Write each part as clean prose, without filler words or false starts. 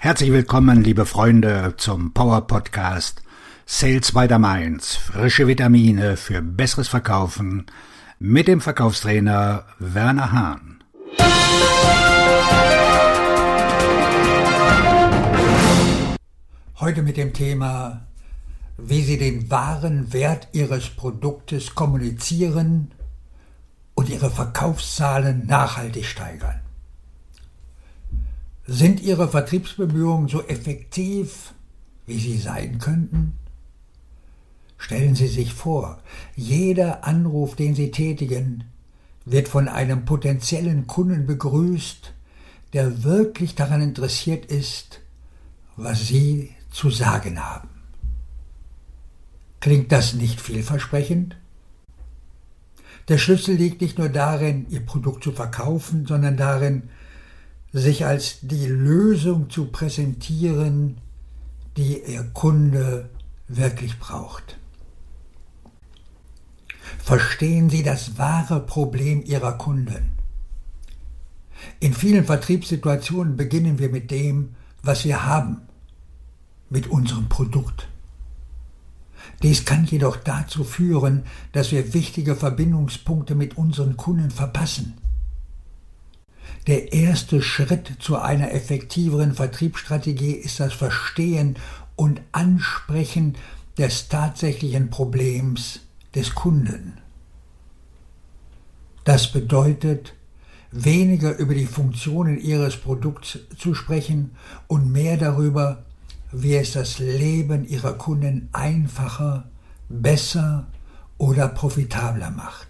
Herzlich willkommen, liebe Freunde, zum Power Podcast Sales by the Mainz. Frische Vitamine für besseres Verkaufen mit dem Verkaufstrainer Werner Hahn. Heute mit dem Thema, wie Sie den wahren Wert Ihres Produktes kommunizieren und Ihre Verkaufszahlen nachhaltig steigern. Sind Ihre Vertriebsbemühungen so effektiv, wie sie sein könnten? Stellen Sie sich vor, jeder Anruf, den Sie tätigen, wird von einem potenziellen Kunden begrüßt, der wirklich daran interessiert ist, was Sie zu sagen haben. Klingt das nicht vielversprechend? Der Schlüssel liegt nicht nur darin, Ihr Produkt zu verkaufen, sondern darin, sich als die Lösung zu präsentieren, die Ihr Kunde wirklich braucht. Verstehen Sie das wahre Problem Ihrer Kunden. In vielen Vertriebssituationen beginnen wir mit dem, was wir haben, mit unserem Produkt. Dies kann jedoch dazu führen, dass wir wichtige Verbindungspunkte mit unseren Kunden verpassen. Der erste Schritt zu einer effektiveren Vertriebsstrategie ist das Verstehen und Ansprechen des tatsächlichen Problems des Kunden. Das bedeutet, weniger über die Funktionen Ihres Produkts zu sprechen und mehr darüber, wie es das Leben Ihrer Kunden einfacher, besser oder profitabler macht.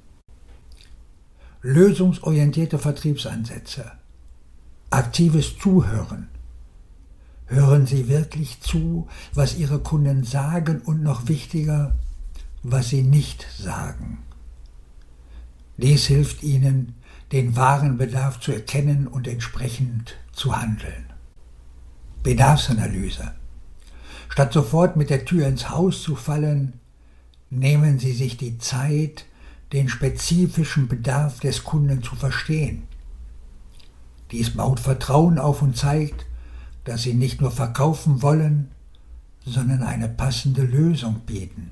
Lösungsorientierte Vertriebsansätze, aktives Zuhören. Hören Sie wirklich zu, was Ihre Kunden sagen und noch wichtiger, was sie nicht sagen. Dies hilft Ihnen, den wahren Bedarf zu erkennen und entsprechend zu handeln. Bedarfsanalyse. Statt sofort mit der Tür ins Haus zu fallen, nehmen Sie sich die Zeit, den spezifischen Bedarf des Kunden zu verstehen. Dies baut Vertrauen auf und zeigt, dass Sie nicht nur verkaufen wollen, sondern eine passende Lösung bieten.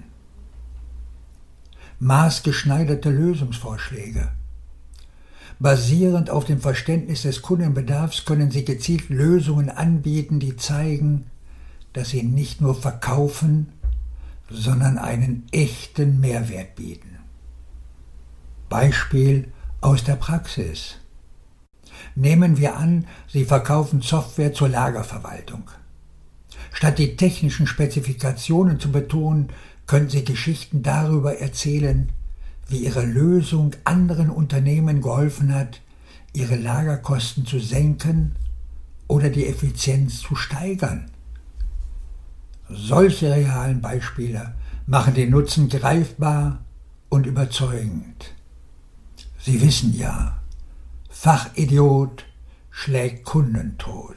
Maßgeschneiderte Lösungsvorschläge. Basierend auf dem Verständnis des Kundenbedarfs können Sie gezielt Lösungen anbieten, die zeigen, dass Sie nicht nur verkaufen, sondern einen echten Mehrwert bieten. Beispiel aus der Praxis. Nehmen wir an, Sie verkaufen Software zur Lagerverwaltung. Statt die technischen Spezifikationen zu betonen, können Sie Geschichten darüber erzählen, wie Ihre Lösung anderen Unternehmen geholfen hat, ihre Lagerkosten zu senken oder die Effizienz zu steigern. Solche realen Beispiele machen den Nutzen greifbar und überzeugend. Sie wissen ja, Fachidiot schlägt Kunden tot.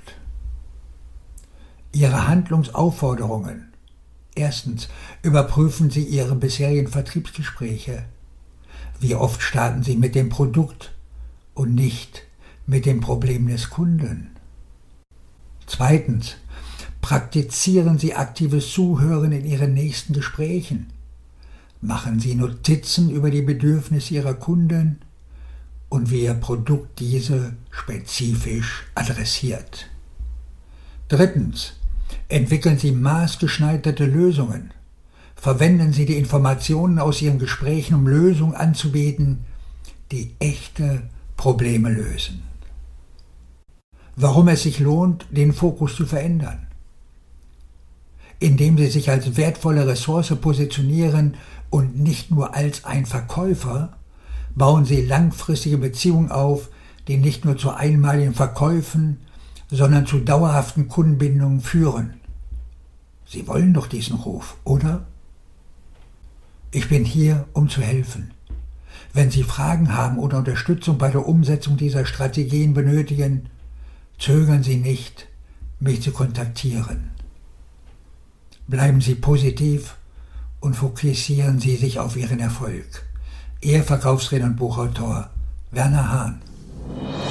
Ihre Handlungsaufforderungen. Erstens, überprüfen Sie Ihre bisherigen Vertriebsgespräche. Wie oft starten Sie mit dem Produkt und nicht mit dem Problem des Kunden? Zweitens, praktizieren Sie aktives Zuhören in Ihren nächsten Gesprächen. Machen Sie Notizen über die Bedürfnisse Ihrer Kunden und wie Ihr Produkt diese spezifisch adressiert. Drittens, entwickeln Sie maßgeschneiderte Lösungen. Verwenden Sie die Informationen aus Ihren Gesprächen, um Lösungen anzubieten, die echte Probleme lösen. Warum es sich lohnt, den Fokus zu verändern? Indem Sie sich als wertvolle Ressource positionieren und nicht nur als ein Verkäufer, bauen Sie langfristige Beziehungen auf, die nicht nur zu einmaligen Verkäufen, sondern zu dauerhaften Kundenbindungen führen. Sie wollen doch diesen Ruf, oder? Ich bin hier, um zu helfen. Wenn Sie Fragen haben oder Unterstützung bei der Umsetzung dieser Strategien benötigen, zögern Sie nicht, mich zu kontaktieren. Bleiben Sie positiv und fokussieren Sie sich auf Ihren Erfolg. Ihr Verkaufstrainer und Buchautor Werner Hahn.